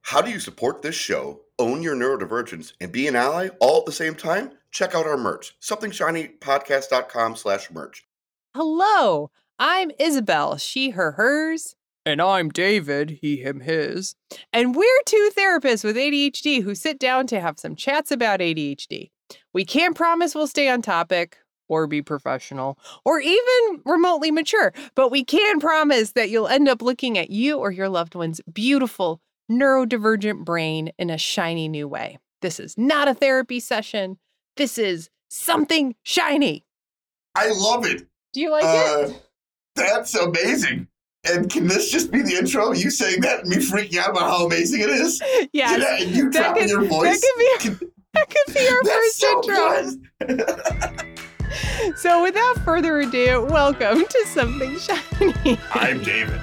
How do you support this show, own your neurodivergence, and be an ally all at the same time? Check out our merch, somethingshinypodcast.com/merch. Hello, I'm Isabel, she, her, hers. And I'm David, he, him, his. And we're two therapists with ADHD who sit down to have some chats about ADHD. We can't promise we'll stay on topic or be professional or even remotely mature, but we can promise that you'll end up looking at you or your loved one's beautiful neurodivergent brain in a shiny new way. This is not a therapy session. This is something shiny. I love it. Do you like it? That's amazing. And can this just be the intro? You saying that and me freaking out about how amazing it is? Yes. And you dropping your voice? That could be our first intro. So without further ado, welcome to Something Shiny. I'm David.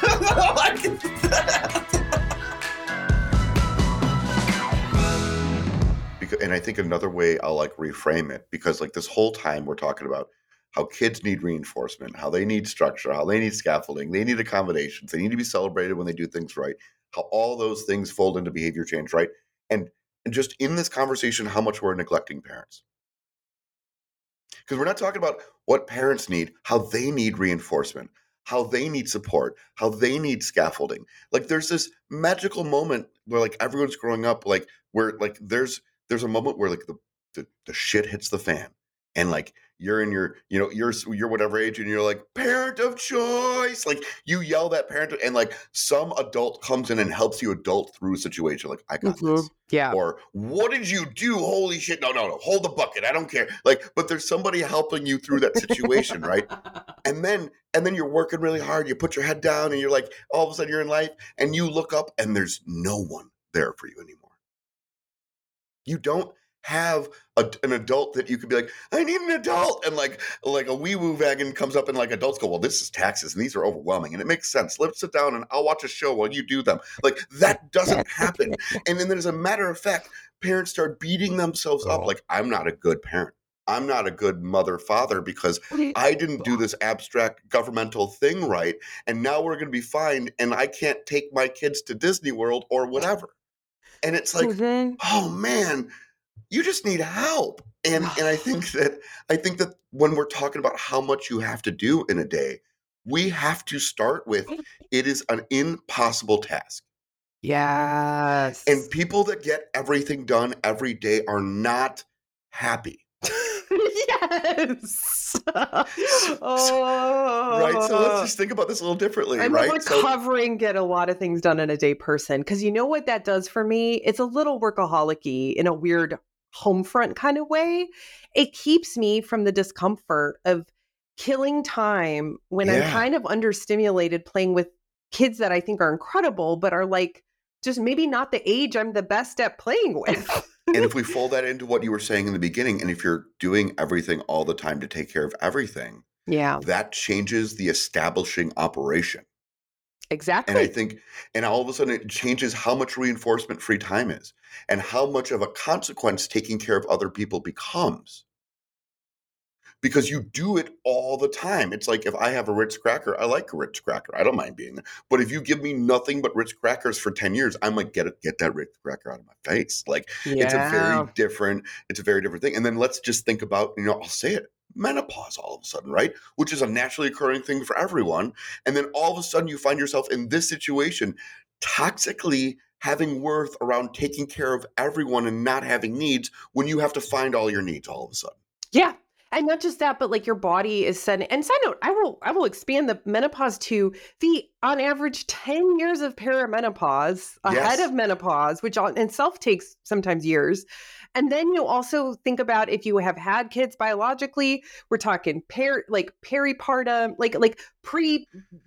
And I think another way I'll reframe it, because this whole time we're talking about how kids need reinforcement, how they need structure, how they need scaffolding, they need accommodations, they need to be celebrated when they do things right, how all those things fold into behavior change, right? And just in this conversation, how much we're neglecting parents. Because we're not talking about what parents need, how they need reinforcement, how they need support, how they need scaffolding. There's this magical moment where everyone's growing up, where there's a moment where the shit hits the fan. And you're in your, you're whatever age, and you're like, parent of choice. You yell that parent, and some adult comes in and helps you adult through a situation. I got this. Yeah. Or what did you do? Holy shit. No. Hold the bucket. I don't care. But there's somebody helping you through that situation, right? And then you're working really hard. You put your head down and you're all of a sudden you're in life and you look up and there's no one there for you anymore. You don't have an adult that you could be like, I need an adult. And a wee-woo wagon comes up and adults go, well, this is taxes and these are overwhelming. And it makes sense. Let's sit down and I'll watch a show while you do them. That doesn't happen. And then as a matter of fact, parents start beating themselves up. I'm not a good parent. I'm not a good mother, father, because I didn't do this abstract governmental thing right. And now we're going to be fined and I can't take my kids to Disney World or whatever. And it's oh man, you just need help. And I think that when we're talking about how much you have to do in a day, we have to start with it is an impossible task. Yes. And people that get everything done every day are not happy. Yes. Right. So let's just think about this a little differently. I'm right? a recovering get a lot of things done in a day person. Because you know what that does for me? It's a little workaholic-y in a weird home front kind of way. It keeps me from the discomfort of killing time when I'm kind of understimulated playing with kids that I think are incredible, but are just maybe not the age I'm the best at playing with. And if we fold that into what you were saying in the beginning, and if you're doing everything all the time to take care of everything, that changes the establishing operation. Exactly. And I think, and all of a sudden it changes how much reinforcement free time is and how much of a consequence taking care of other people becomes. Because you do it all the time. It's if I have a Ritz cracker, I like a Ritz cracker. I don't mind being there. But if you give me nothing but Ritz crackers for 10 years, I'm get that Ritz cracker out of my face. It's a very different thing. And then let's just think about, I'll say it, menopause all of a sudden, right? Which is a naturally occurring thing for everyone. And then all of a sudden you find yourself in this situation, toxically having worth around taking care of everyone and not having needs when you have to find all your needs all of a sudden. Yeah. And not just that, but your body is setting. And side note, I will expand the menopause to the on average 10 years of perimenopause ahead of menopause, which in itself takes sometimes years. And then you also think about if you have had kids biologically, we're talking peripartum, pre,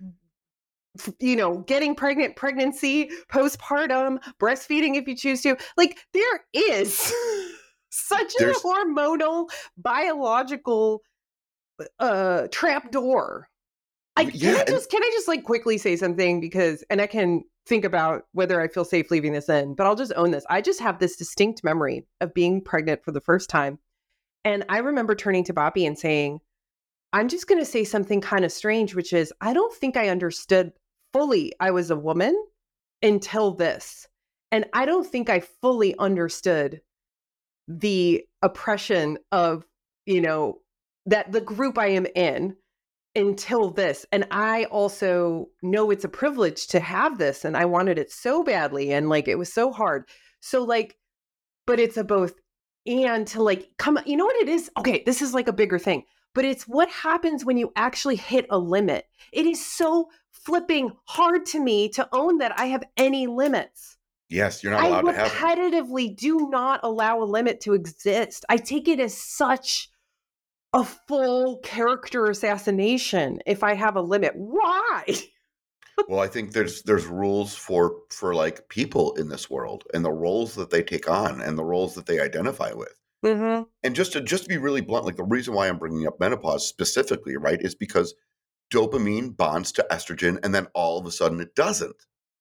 getting pregnant, pregnancy, postpartum, breastfeeding if you choose to. There is such a hormonal, biological trapdoor. Can I just quickly say something and I can think about whether I feel safe leaving this in, but I'll just own this. I just have this distinct memory of being pregnant for the first time. And I remember turning to Bobby and saying, I'm just going to say something kind of strange, which is, I don't think I understood fully I was a woman until this. And I don't think I fully understood the oppression of, that the group I am in until this. And I also know it's a privilege to have this, and I wanted it so badly, and like it was so hard. So like, but it's a both and to like come, you know what it is? Okay, this is like a bigger thing, but it's what happens when you actually hit a limit. It is so flipping hard to me to own that I have any limits. Yes, you're not allowed to have them. I repetitively do not allow a limit to exist. I take it as such a full character assassination if I have a limit. Why? Well, I think there's rules for like people in this world, and the roles that they take on and the roles that they identify with. Mm-hmm. And just to be really blunt, like the reason why I'm bringing up menopause specifically, right, is because dopamine bonds to estrogen, and then all of a sudden it doesn't.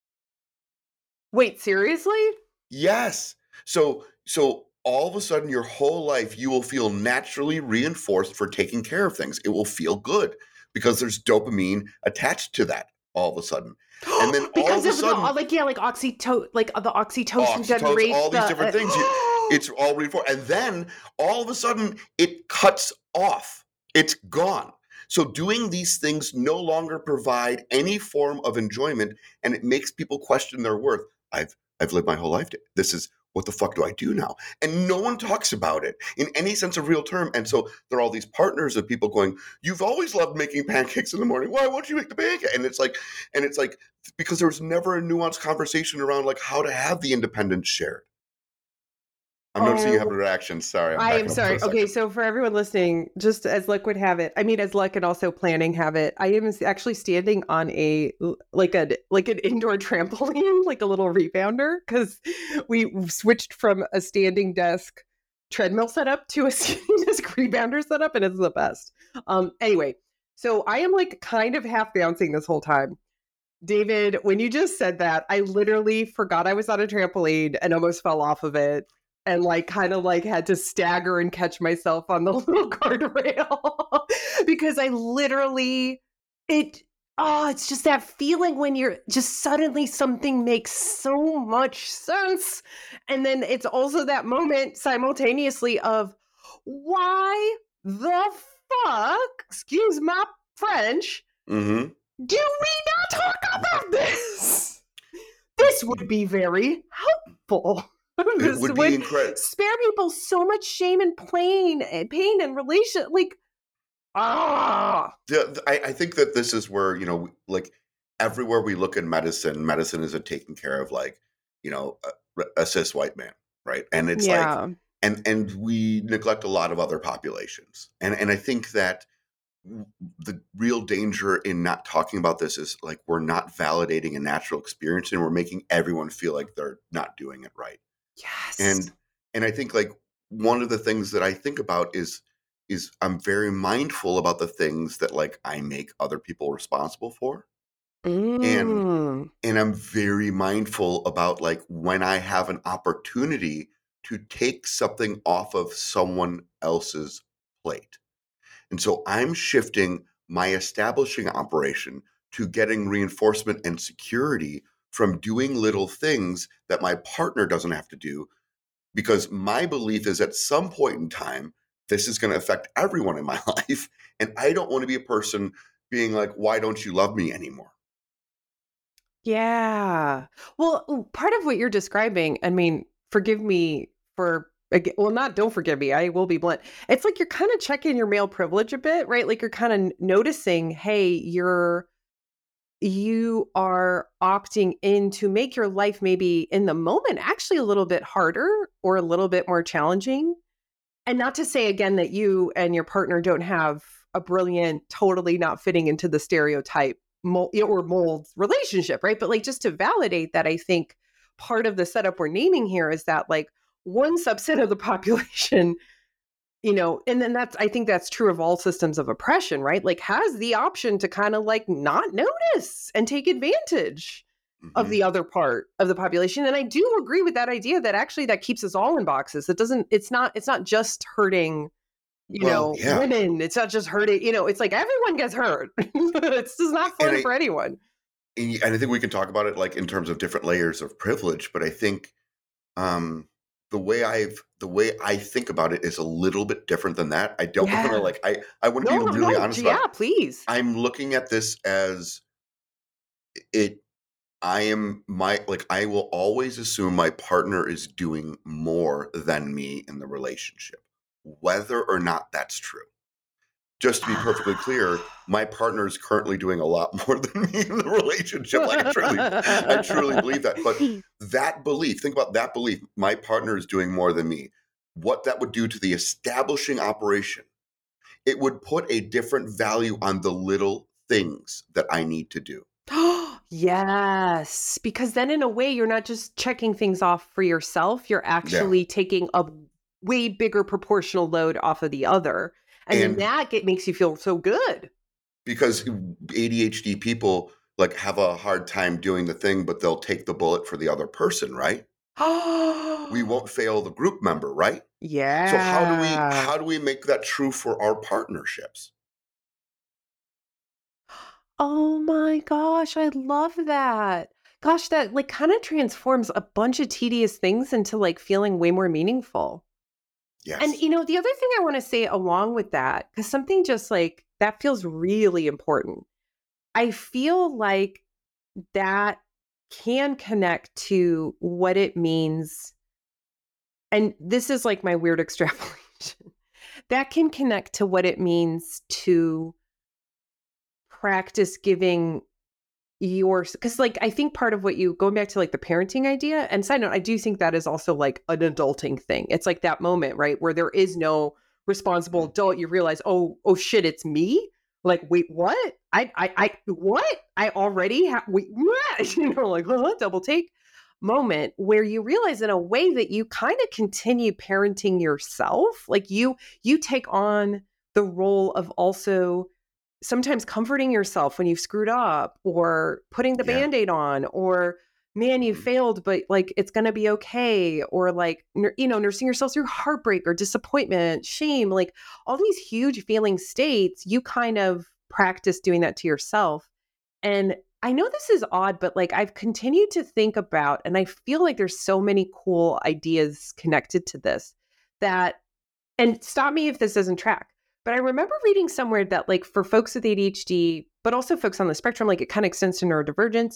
Wait, seriously? Yes. So all of a sudden your whole life you will feel naturally reinforced for taking care of things. It will feel good because there's dopamine attached to that all of a sudden. And then all of a sudden, like the oxytocin generates all these different things. It's all reinforced. And then all of a sudden it cuts off. It's gone. So doing these things no longer provide any form of enjoyment, and it makes people question their worth. I've lived my whole life. This is, what the fuck do I do now? And no one talks about it in any sense of real term. And so there are all these partners of people going, you've always loved making pancakes in the morning. Why won't you make the pancake? And it's like, because there was never a nuanced conversation around like how to have the independence shared. I'm noticing you have a reaction. Sorry. I am sorry. Okay, so for everyone listening, just as luck would have it, as luck and also planning have it, I am actually standing on an indoor trampoline, like a little rebounder, because we switched from a standing desk treadmill setup to a standing desk rebounder setup, and it's the best. Anyway, so I am like kind of half bouncing this whole time. David, when you just said that, I literally forgot I was on a trampoline and almost fell off of it. And like kind of like had to stagger and catch myself on the little guardrail because I literally, it's just that feeling when you're just suddenly something makes so much sense. And then it's also that moment simultaneously of why the fuck, excuse my French, do we not talk about this? This would be very helpful. It would be incredible. Spare people so much shame and pain and relation. Like, I think that this is where, like everywhere we look in medicine is taking care of like, a cis white man, right? And it's like, and we neglect a lot of other populations. And I think that the real danger in not talking about this is like we're not validating a natural experience, and we're making everyone feel like they're not doing it right. Yes. And I think like one of the things that I think about is I'm very mindful about the things that like I make other people responsible for. And I'm very mindful about like when I have an opportunity to take something off of someone else's plate. And so I'm shifting my establishing operation to getting reinforcement and security from doing little things that my partner doesn't have to do, because my belief is at some point in time, this is going to affect everyone in my life. And I don't want to be a person being like, why don't you love me anymore? Yeah. Well, part of what you're describing, forgive me for, don't forgive me, I will be blunt. It's like you're kind of checking your male privilege a bit, right? Like you're kind of noticing, hey, you are opting in to make your life maybe in the moment actually a little bit harder or a little bit more challenging. And not to say again that you and your partner don't have a brilliant, totally not fitting into the stereotype or mold relationship, right? But like just to validate that, I think part of the setup we're naming here is that like one subset of the population, and then I think that's true of all systems of oppression, right? Like has the option to kind of like not notice and take advantage of the other part of the population. And I do agree with that idea that actually that keeps us all in boxes. It's not just hurting, women. It's not just hurting, it's like everyone gets hurt. It's just not fun for anyone. and I think we can talk about it like in terms of different layers of privilege, but I think um, the way I think about it is a little bit different than that. I don't want to Yeah. like I want to No, be no, really no. honest about Yeah, it. please. I'm looking at this as it. I am my like I will always assume my partner is doing more than me in the relationship, whether or not that's true. Just to be perfectly clear, my partner is currently doing a lot more than me in the relationship. Like I truly believe that. But that belief, think about that belief, my partner is doing more than me. What that would do to the establishing operation, it would put a different value on the little things that I need to do. Yes, because then in a way you're not just checking things off for yourself, you're Yeah. actually taking a way bigger proportional load off of the other. And then And that makes you feel so good. because ADHD people like have a hard time doing the thing, but they'll take the bullet for the other person, right? We won't fail the group member, right? So Yeah. how do we make that true for our partnerships? Oh my gosh, I love that. Gosh, that like kind of transforms a bunch of tedious things into like feeling way more meaningful. And Yes. you know, the other thing I want to say along with that, because something just like that feels really important. I feel like that can connect to what it means. And this is like my weird extrapolation. That can connect to what it means to practice giving because like I think part of what you going back to like the parenting idea and side note, I do think that is also like an adulting thing. It's like that moment, right, where there is no responsible adult. You realize, oh shit, it's me. Like, wait, what? What? I already have. Wait, what? You know, like double take moment where you realize in a way that you kind of continue parenting yourself. Like you take on the role of also sometimes comforting yourself when you've screwed up or putting the Yeah. band-aid on or man you Mhm. failed but like it's going to be okay or like you know nursing yourself through heartbreak or disappointment shame like all these huge feeling states you kind of practice doing that to yourself and I know this is odd but like I've continued to think about and I feel like there's so many cool ideas connected to this that and stop me if this doesn't track. But I remember reading somewhere that, like, for folks with ADHD, but also folks on the spectrum, like, it kind of extends to neurodivergence.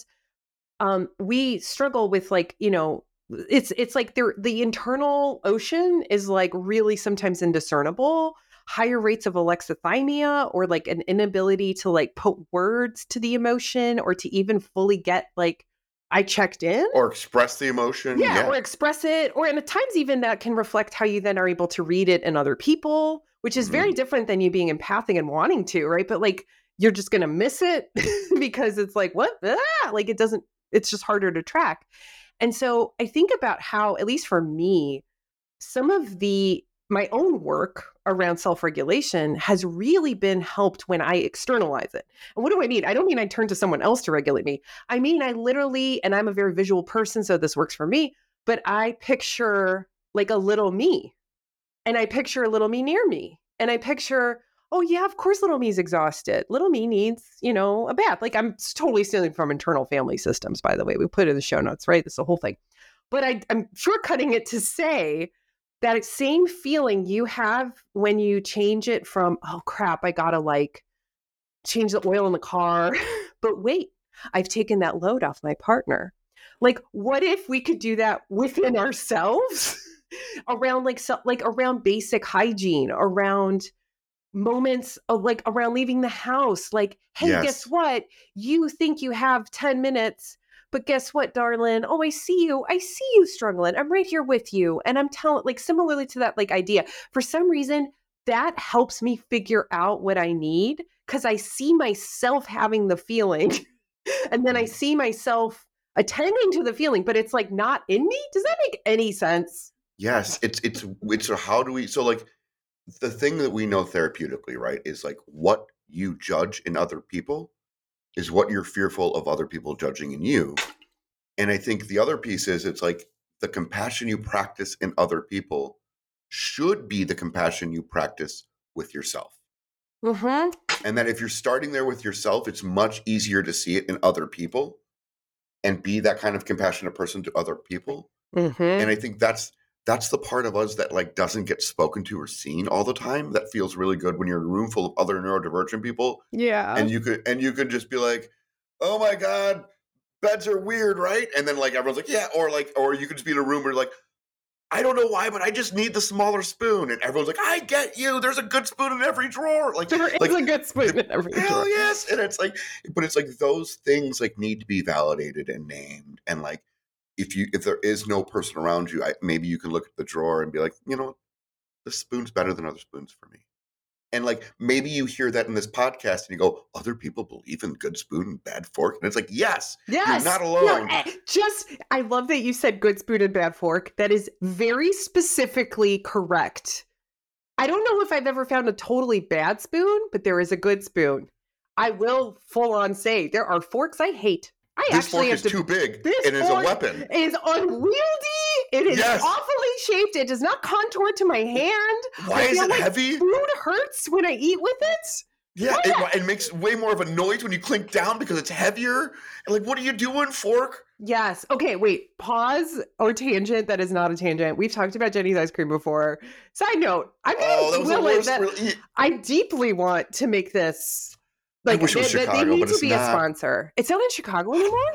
We struggle with, like, you know, it's like the internal ocean is like really sometimes indiscernible. Higher rates of alexithymia or like an inability to like put words to the emotion or to even fully get like I checked in. Or express the emotion. Yeah, Yeah. or express it, or and at times even that can reflect how you then are able to read it in other people, which is very Mhm. different than you being empathic and wanting to, right? But like you're just gonna miss it because it's like, what? Ah! Like it doesn't, it's just harder to track. And so I think about how, at least for me, some of the my own work around self-regulation has really been helped when I externalize it. And what do I mean? I don't mean I turn to someone else to regulate me. I mean I literally, and I'm a very visual person, so this works for me, but I picture like a little me. And I picture a little me near me. And I picture, oh yeah, of course little me's exhausted. Little me needs, you know, a bath. Like I'm totally stealing from internal family systems, by the way. We put it in the show notes, right? This is the whole thing. But I'm shortcutting it to say that same feeling you have when you change it from, oh crap, I gotta like change the oil in the car. But wait, I've taken that load off my partner. Like, what if we could do that within ourselves around like around basic hygiene, around moments of like around leaving the house? Like, hey, guess Yes. what? You think you have 10 minutes, but guess what, darling? Oh, I see you. I see you struggling. I'm right here with you. And I'm telling, like, similarly to that, like, idea, for some reason, that helps me figure out what I need because I see myself having the feeling and then I see myself attending to the feeling, but it's like not in me. Does that make any sense? Yes. It's how do we so like the thing that we know therapeutically, right, is like what you judge in other people is what you're fearful of other people judging in you. And I think the other piece is it's like the compassion you practice in other people should be the compassion you practice with yourself. Mm-hmm. And that if you're starting there with yourself, it's much easier to see it in other people and be that kind of compassionate person to other people. Mm-hmm. And I think that's the part of us that like doesn't get spoken to or seen all the time. That feels really good when you're in a room full of other neurodivergent people. Yeah. And you could just be like, oh my God, beds are weird, right? And then like everyone's like, yeah, or you could just be in a room where you're like, I don't know why, but I just need the smaller spoon. And everyone's like, I get you. There's a good spoon in every drawer. Like there is a good spoon in every hell drawer. yes. And it's like, but it's like those things like need to be validated and named. And like, if there is no person around you, maybe you can look at the drawer and be like, you know what? This spoon's better than other spoons for me. And like, maybe you hear that in this podcast and you go, other people believe in good spoon and bad fork. And it's like, yes, you're not alone. No, I love that you said good spoon and bad fork. That is very specifically correct. I don't know if I've ever found a totally bad spoon, but there is a good spoon. I will full on say there are forks I hate. This fork is too big. It is a weapon. It is unwieldy. It is awfully shaped. It does not contour to my hand. Why is it heavy? Food hurts when I eat with it. Yeah, it makes way more of a noise when you clink down because it's heavier. And like, what are you doing, fork? Yes. Okay, wait. Pause or tangent. That is not a tangent. We've talked about Jenny's ice cream before. Side note, I'm going to will it that I deeply want to make this. Like, I wish it was Chicago, they need but to it's be not. a sponsor. It's not in Chicago anymore?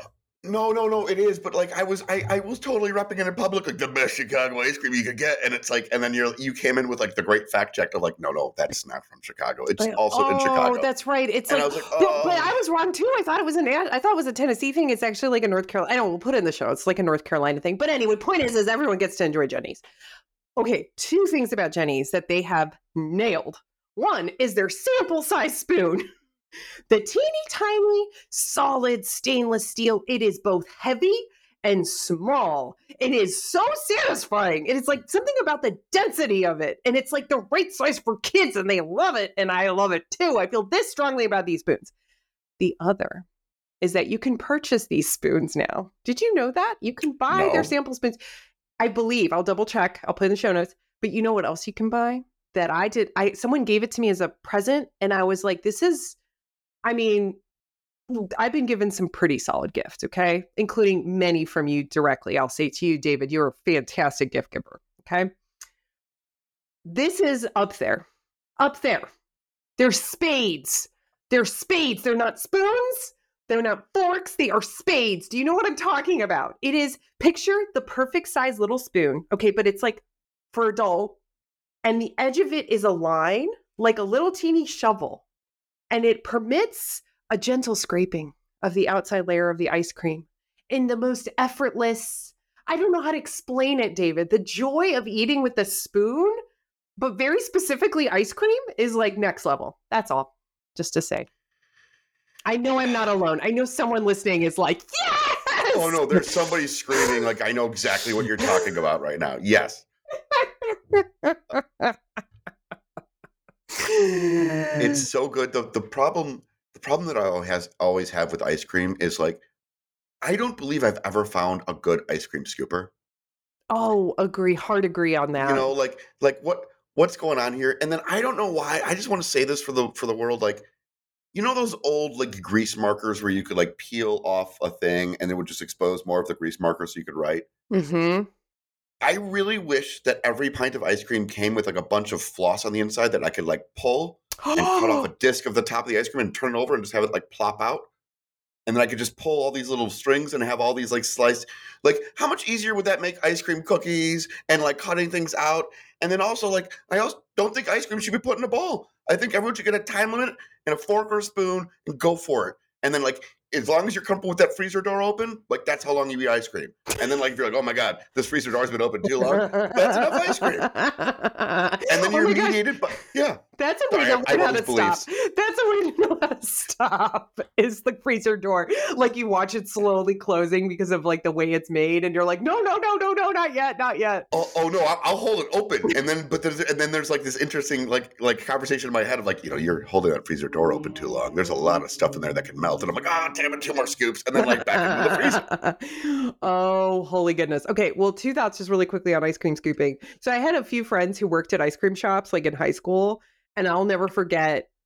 No, it is. But like, I was totally repping it in public, like the best Chicago ice cream you could get. And it's like, and then you came in with like the great fact check of like, no, that's not from Chicago. It's also in Chicago. Oh, that's right. It's and like, I was like, but I was wrong too. I thought it was a Tennessee thing. It's actually like a North Carolina. I know we'll put it in the show. It's like a North Carolina thing. But anyway, point is everyone gets to enjoy Jenny's. Okay, 2 things about Jenny's that they have nailed. One is their sample size spoon. The teeny tiny solid stainless steel. It is both heavy and small. It is so satisfying. It is like something about the density of it. And it's like the right size for kids and they love it. And I love it too. I feel this strongly about these spoons. The other is that you can purchase these spoons now. Did you know that? You can buy their sample spoons. I believe, I'll double check. I'll put in the show notes. But you know what else you can buy? That I did. Someone gave it to me as a present. And I was like, I've been given some pretty solid gifts, okay? Including many from you directly. I'll say to you, David, you're a fantastic gift giver, okay? This is up there. Up there. They're spades. They're spades. They're not spoons. They're not forks. They are spades. Do you know what I'm talking about? It is, picture the perfect size little spoon, okay? But it's like for adult. And the edge of it is a line, like a little teeny shovel. And it permits a gentle scraping of the outside layer of the ice cream in the most effortless, I don't know how to explain it, David. The joy of eating with the spoon, but very specifically ice cream, is like next level. That's all, just to say. I know I'm not alone. I know someone listening is like, yes! Oh no, there's somebody screaming like, I know exactly what you're talking about right now. Yes. It's so good. The problem that I always have with ice cream is like, I don't believe I've ever found a good ice cream scooper. Oh, hard agree on that. You know, like what's going on here? And then I don't know why. I just want to say this for the world, like, you know those old like grease markers where you could like peel off a thing and it would just expose more of the grease marker so you could write? Mm-hmm. I really wish that every pint of ice cream came with like a bunch of floss on the inside that I could like pull and cut off a disc of the top of the ice cream and turn it over and just have it like plop out. And then I could just pull all these little strings and have all these like sliced, like how much easier would that make ice cream cookies and like cutting things out? And then also like, I also don't think ice cream should be put in a bowl. I think everyone should get a time limit and a fork or a spoon and go for it. And then like, as long as you're comfortable with that freezer door open, like that's how long you eat ice cream. And then like, if you're like, oh my God, this freezer door's been open too long, that's enough ice cream. And then you're mediated by, yeah. That's a way to learn how to stop. That's a way to know how to stop, is the freezer door. Like you watch it slowly closing because of like the way it's made. And you're like, no, not yet. Oh no, I'll hold it open. And then there's like this interesting like conversation in my head of like, you know, you're holding that freezer door open too long. There's a lot of stuff in there that can melt. And I'm like, oh, damn it, 2 more scoops. And then like back into the freezer. Oh, holy goodness. Okay, well, 2 thoughts just really quickly on ice cream scooping. So I had a few friends who worked at ice cream shops like in high school. And I'll never forget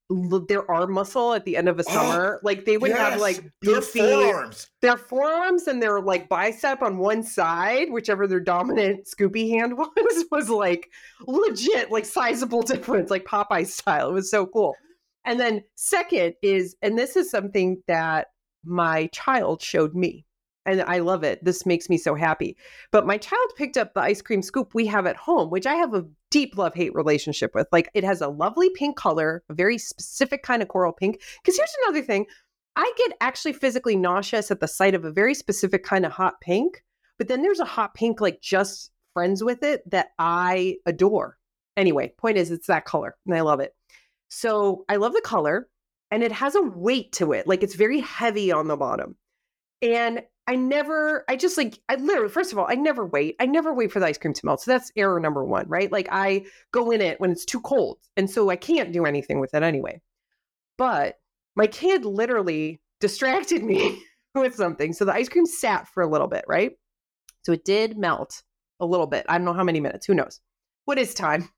their arm muscle at the end of a summer. Like they would have like their beefy, forearms. their forearms and their like bicep on one side, whichever their dominant scoopy hand was like legit, like sizable difference, like Popeye style. It was so cool. And then second is, and this is something that my child showed me, and I love it. This makes me so happy. But my child picked up the ice cream scoop we have at home, which I have a deep love-hate relationship with. Like it has a lovely pink color, a very specific kind of coral pink. Because here's another thing. I get actually physically nauseous at the sight of a very specific kind of hot pink. But then there's a hot pink, like just friends with it, that I adore. Anyway, point is, it's that color and I love it. So I love the color and it has a weight to it. Like it's very heavy on the bottom. And I literally, first of all, I never wait. I never wait for the ice cream to melt. So that's error number one, right? Like I go in it when it's too cold. And so I can't do anything with it anyway. But my kid literally distracted me with something. So the ice cream sat for a little bit, right? So it did melt a little bit. I don't know how many minutes. Who knows? What is time?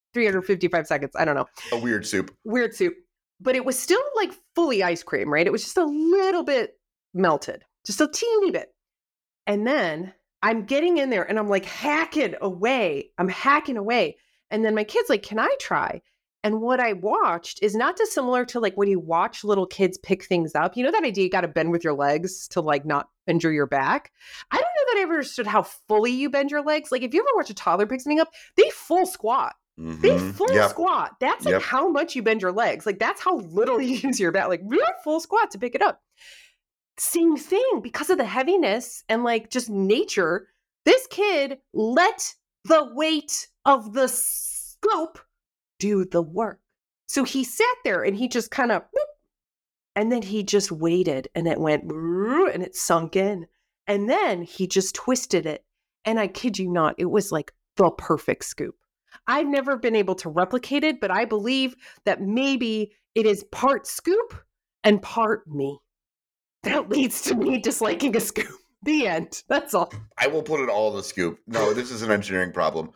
355 seconds. I don't know. A weird soup. Weird soup. But it was still like fully ice cream, right? It was just a little bit melted. Just a teeny bit. And then I'm getting in there and I'm like hacking away. And then my kid's like, can I try? And what I watched is not dissimilar to like when you watch little kids pick things up. You know that idea you got to bend with your legs to like not injure your back? I don't know that I ever understood how fully you bend your legs. Like if you ever watch a toddler pick something up, they full squat. Mm-hmm. They full squat. That's like how much you bend your legs. Like that's how little you use your back. Like full squat to pick it up. Same thing, because of the heaviness and like just nature, this kid let the weight of the scoop do the work. So he sat there and he just kind of, and then he just waited and it went, and it sunk in. And then he just twisted it. And I kid you not, it was like the perfect scoop. I've never been able to replicate it, but I believe that maybe it is part scoop and part me. That leads to me disliking a scoop. The end. That's all. I will put it all in the scoop. No, this is an engineering problem.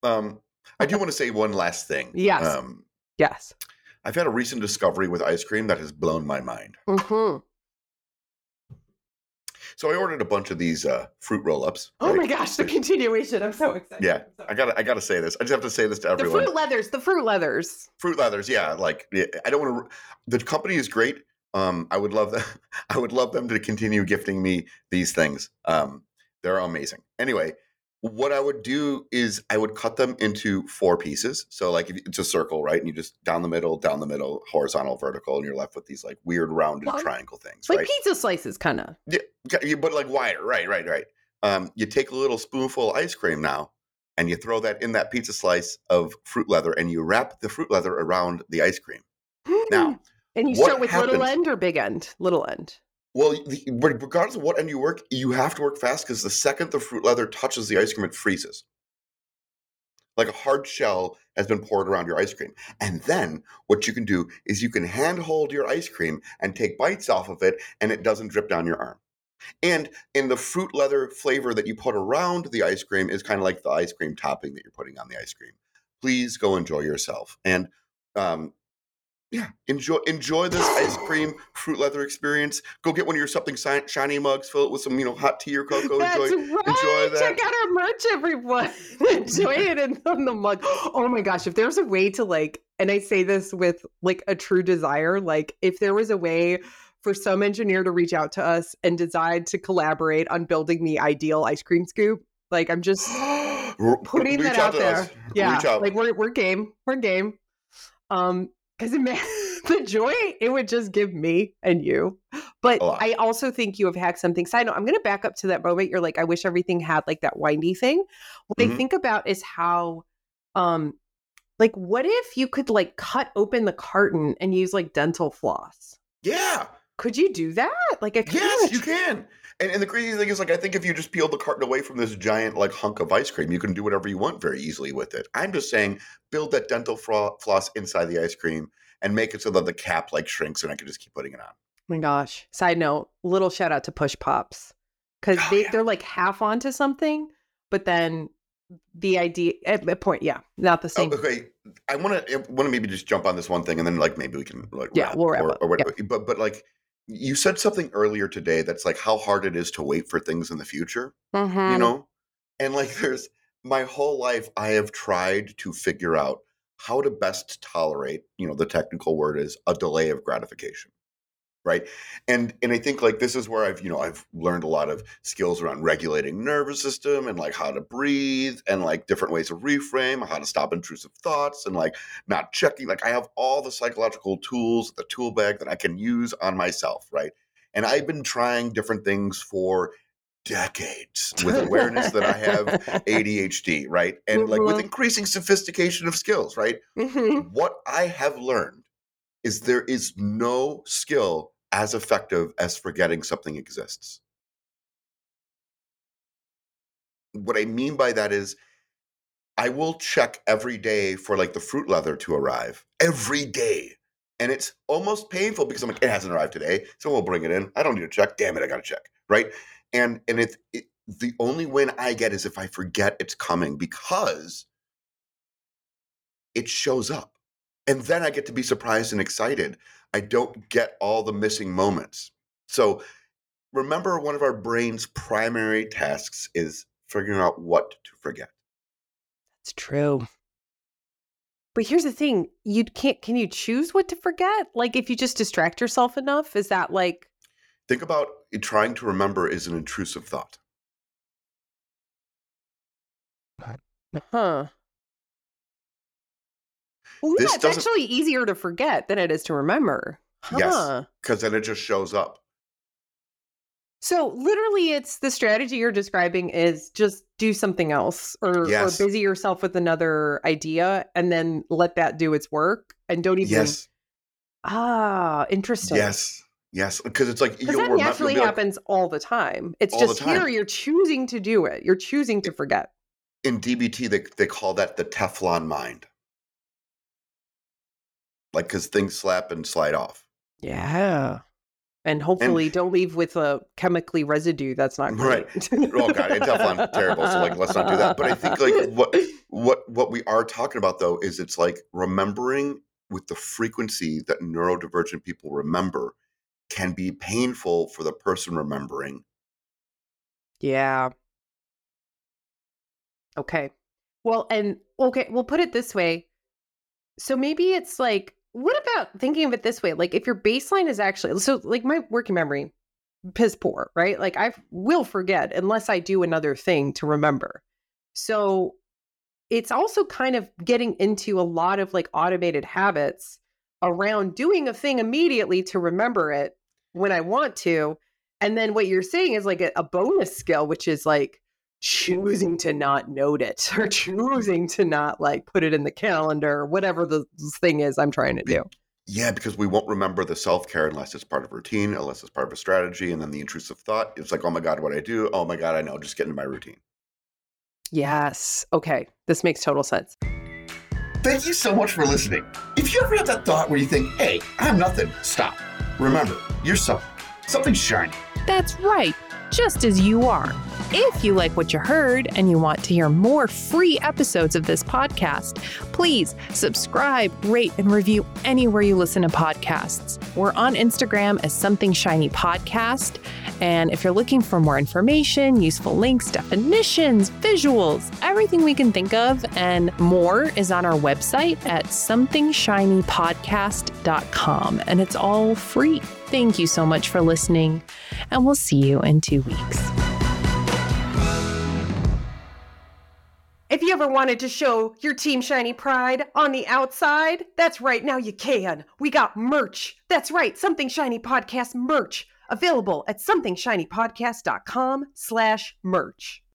I do want to say one last thing. Yes. Yes. I've had a recent discovery with ice cream that has blown my mind. Mm-hmm. So I ordered a bunch of these fruit roll-ups. Oh my gosh, the continuation. I'm so excited. Yeah, I gotta say this. I just have to say this to everyone. The fruit leathers. Fruit leathers, yeah. Like I don't want to. The company is great. I would love them to continue gifting me these things. They're amazing. Anyway, what I would do is I would cut them into 4 pieces. So like if it's a circle, right? And you just down the middle, horizontal, vertical, and you're left with these like weird rounded triangle things, like right? Pizza slices, kind of. Yeah, but like wider, right. You take a little spoonful of ice cream now, and you throw that in that pizza slice of fruit leather, and you wrap the fruit leather around the ice cream. Now. And you start with little end or big end? Little end. Well, regardless of what end you work, you have to work fast because the second the fruit leather touches the ice cream, it freezes. Like a hard shell has been poured around your ice cream. And then what you can do is you can hand hold your ice cream and take bites off of it, and it doesn't drip down your arm. And in the fruit leather flavor that you put around the ice cream is kind of like the ice cream topping that you're putting on the ice cream. Please go enjoy yourself. And yeah, enjoy this ice cream fruit leather experience. Go get one of your something shiny mugs, fill it with some hot tea or cocoa. That's enjoy that. Check out our merch, everyone. Enjoy it in the mug. Oh my gosh, if there's a way to like, and I say this with like a true desire, like if there was a way for some engineer to reach out to us and decide to collaborate on building the ideal ice cream scoop, like I'm just putting that out there. Yeah, like we're game. We're game. Because the joy it would just give me and you. But I also think you have hacked something. Side note, I'm going to back up to that moment. You're like, I wish everything had like that windy thing. What I think about is how, like, what if you could like cut open the carton and use like dental floss? Yeah. Could you do that? Like, yes, you can. And the crazy thing is, like, I think if you just peel the carton away from this giant, like, hunk of ice cream, you can do whatever you want very easily with it. I'm just saying, build that dental floss inside the ice cream and make it so that the cap, like, shrinks and I can just keep putting it on. Oh my gosh. Side note, little shout out to Push Pops. Because they're, like, half onto something, but then the idea, at the point, not the same. Okay. I want to maybe just jump on this one thing, and then like maybe we can like we'll wrap up. or whatever. Yeah. But like you said something earlier today that's like how hard it is to wait for things in the future, Mm-hmm. you know? And like there's my whole life I have tried to figure out how to best tolerate, the technical word is a delay of gratification. Right. And I think like this is where I've learned a lot of skills around regulating nervous system and like how to breathe and like different ways of reframe, how to stop intrusive thoughts and like not checking. Like I have all the psychological tools, the tool bag that I can use on myself. Right. And I've been trying different things for decades with awareness that I have ADHD. Right. And like with increasing sophistication of skills. Right. What I have learned is there is no skill as effective as forgetting something exists. What I mean by that is I will check every day for like the fruit leather to arrive every day. And it's almost painful because I'm like, it hasn't arrived today. Someone will bring it in. I don't need to check. Damn it, I got to check. Right. And the only win I get is if I forget it's coming because it shows up. And then I get to be surprised and excited. I don't get all the missing moments. So remember, one of our brain's primary tasks is figuring out what to forget. That's true. But here's the thing. Can you choose what to forget? Like if you just distract yourself enough, is that like... Think about trying to remember is an intrusive thought. Huh. Well, yeah, it's actually easier to forget than it is to remember. Huh. Yes, because then it just shows up. So literally it's the strategy you're describing is just do something else or busy yourself with another idea and then let that do its work and don't even... Yes. Interesting. Yes. Because it's like... Because that naturally happens all the time. It's just here you're choosing to do it. You're choosing to forget. In DBT, they call that the Teflon mind. Like, because things slap and slide off. Yeah. And hopefully don't leave with a chemically residue. That's not great. Right. Oh, God. Teflon's terrible. So, like, let's not do that. But I think, like, what we are talking about, though, is it's like remembering with the frequency that neurodivergent people remember can be painful for the person remembering. Yeah. Okay. Well, we'll put it this way. So maybe it's like, what about thinking of it this way? Like if your baseline is actually, so like my working memory, piss poor, right? Like I will forget unless I do another thing to remember. So it's also kind of getting into a lot of like automated habits around doing a thing immediately to remember it when I want to. And then what you're saying is like a bonus skill, which is like choosing to not note it or choosing to not like put it in the calendar or whatever the thing is I'm trying to do. Yeah, because we won't remember the self-care unless it's part of routine, unless it's part of a strategy. And then the intrusive thought, it's like, oh my God, what I do? Oh my God, I know, just get into my routine. Yes. Okay. This makes total sense. Thank you so much for listening. If you ever have that thought where you think, hey, I'm nothing, stop. Remember, you're something shiny. That's right. Just as you are. If you like what you heard and you want to hear more free episodes of this podcast, please subscribe, rate, and review anywhere you listen to podcasts. We're on Instagram as Something Shiny Podcast. And if you're looking for more information, useful links, definitions, visuals, everything we can think of and more is on our website at somethingshinypodcast.com. And it's all free. Thank you so much for listening, and we'll see you in 2 weeks. If you ever wanted to show your Team Shiny pride on the outside, that's right, now you can. We got merch. That's right, Something Shiny Podcast merch. Available at somethingshinypodcast.com/merch.